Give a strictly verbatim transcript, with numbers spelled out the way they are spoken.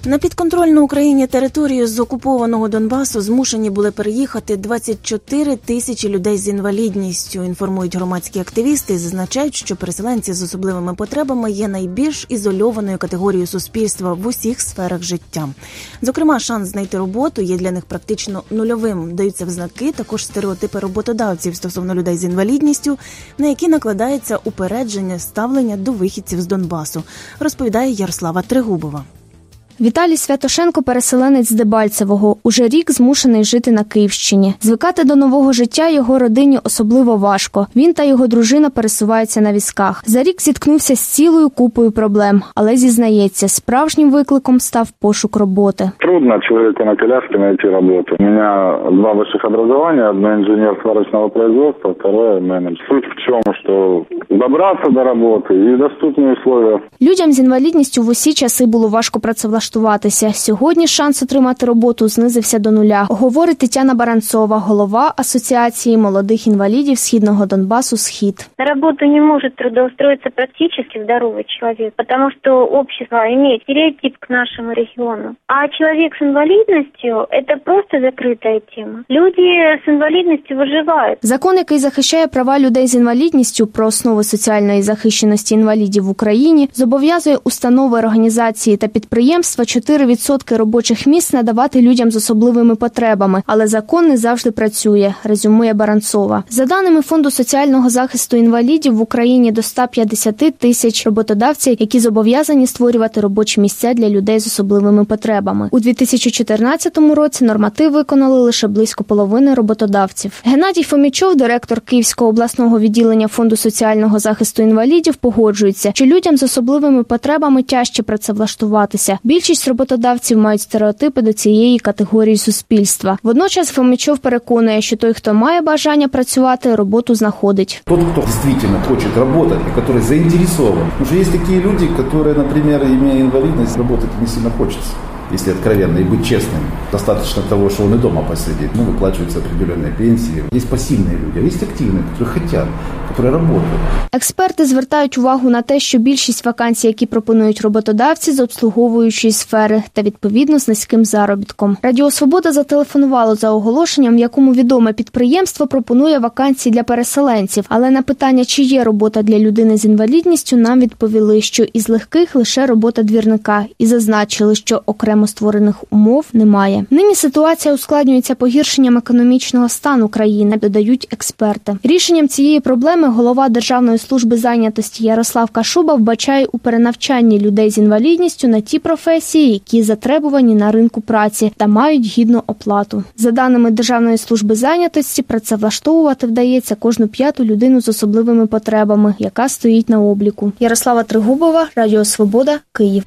На підконтрольну Україні територію з окупованого Донбасу змушені були переїхати двадцять чотири тисячі людей з інвалідністю, інформують громадські активісти і зазначають, що переселенці з особливими потребами є найбільш ізольованою категорією суспільства в усіх сферах життя. Зокрема, шанс знайти роботу є для них практично нульовим. Даються в знаки також стереотипи роботодавців стосовно людей з інвалідністю, на які накладається упередження ставлення до вихідців з Донбасу, розповідає Ярослава Тригубова. Віталій Святошенко – переселенець з Дебальцевого. Уже рік змушений жити на Київщині. Звикати до нового життя його родині особливо важко. Він та його дружина пересуваються на візках. За рік зіткнувся з цілою купою проблем. Але зізнається, справжнім викликом став пошук роботи. Трудно человеку на коляске знайти роботу. У мене два вищих образования. Одно инженер сварочного производства, второе менеджер. Суть в чому, що добратися до роботи і доступні условия. Людям з інвалідністю в усі часи було важко працевлаштуватися. Сьогодні шанс отримати роботу знизився до нуля, говорить Тетяна Баранцова, голова Асоціації молодих інвалідів Східного Донбасу «Схід». На работу не может трудоустроиться практически здоровый человек, потому что общество имеет стереотип к нашему региону. А человек с инвалидностью – это просто закрытая тема. Люди с инвалидностью выживают. Закон, який захищає права людей з інвалідністю про основи соціальної захищеності інвалідів в Україні, зобов'язує установи, організації та підприємства чотири відсотки робочих місць надавати людям з особливими потребами, але закон не завжди працює, резюмує Баранцова. За даними Фонду соціального захисту інвалідів, в Україні до ста п'ятдесят тисяч роботодавців, які зобов'язані створювати робочі місця для людей з особливими потребами. У дві тисячі чотирнадцятому році норматив виконали лише близько половини роботодавців. Геннадій Фомічов, директор Київського обласного відділення Фонду соціального захисту інвалідів, погоджується, що людям з особливими потребами тяжче працевлаштуватися. Більшість роботодавців мають стереотипи до цієї категорії суспільства. Водночас Фомічов переконує, що той, хто має бажання працювати, роботу знаходить. Тот, хто дійсно хоче працювати, і який заінтересований. Тому що є такі люди, які, наприклад, маючи інвалідність, працювати не сильно хочеться. Если откровенно и быть честным, достаточно того, что он и дома посидит. Ну, выплачиваются определенные пенсии. Есть пассивные люди, а есть активные, которые хотят, которые работают. Експерти звертають увагу на те, що більшість вакансій, які пропонують роботодавці, з обслуговуючої сфери та, відповідно, з низьким заробітком. Радіо «Свобода» зателефонувало за оголошенням, в якому відоме підприємство пропонує вакансії для переселенців. Але на питання, чи є робота для людини з інвалідністю, нам відповіли, що із легких лише робота двірника. І зазначили, що окремо створених умов немає. Нині ситуація ускладнюється погіршенням економічного стану країни, додають експерти. Рішенням цієї проблеми голова Державної служби зайнятості Ярослав Кашуба вбачає у перенавчанні людей з інвалідністю на ті професії, які затребувані на ринку праці та мають гідну оплату. За даними Державної служби зайнятості, працевлаштовувати вдається кожну п'яту людину з особливими потребами, яка стоїть на обліку. Ярослава Тригубова, Радіо «Свобода», Київ.